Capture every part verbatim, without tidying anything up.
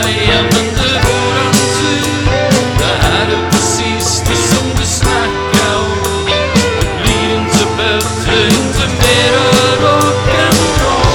skraja, men det är våran tur. Det här är precis det som du snackar om. Det blir inte bättre, inte mera rock'n'roll.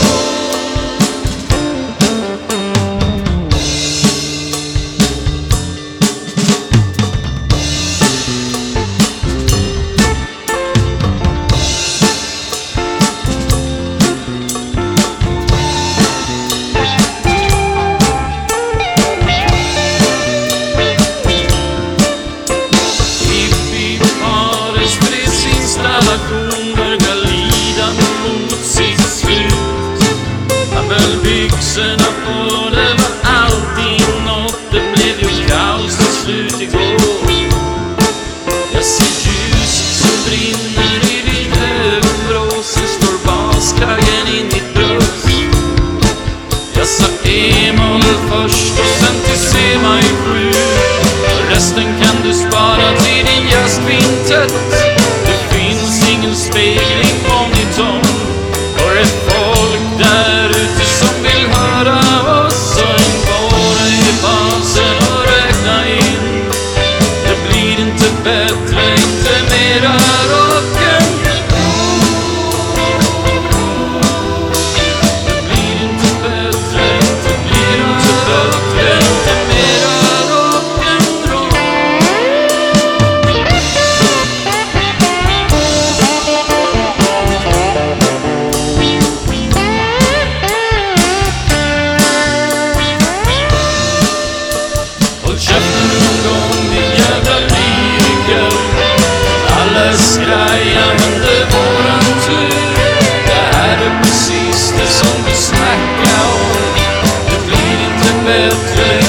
Börjar lida mot sitt slut. Abelbyxorna på, det var alltid något. Det blev ju kaos till slut igår. Jag ser ljuset som brinner i ditt ögonvrå. Sen står baskaggen in i ditt bröst. Jag sa E-moll först och sen till C-maj sju. Resten kan du spara till din jazzkvintett. Ingen spegling på monitorn. Och det folk där ute som vill höra oss. Och en bara i basen och räkna in. Det blir inte bättre, inte mera rock'n'roll. Det blir inte bättre, inte blir inte bättre, inte mera rock'n'roll. Skraja, men det är våran tur. Det här är precis det som vi snackar om. Det blir inte bättre.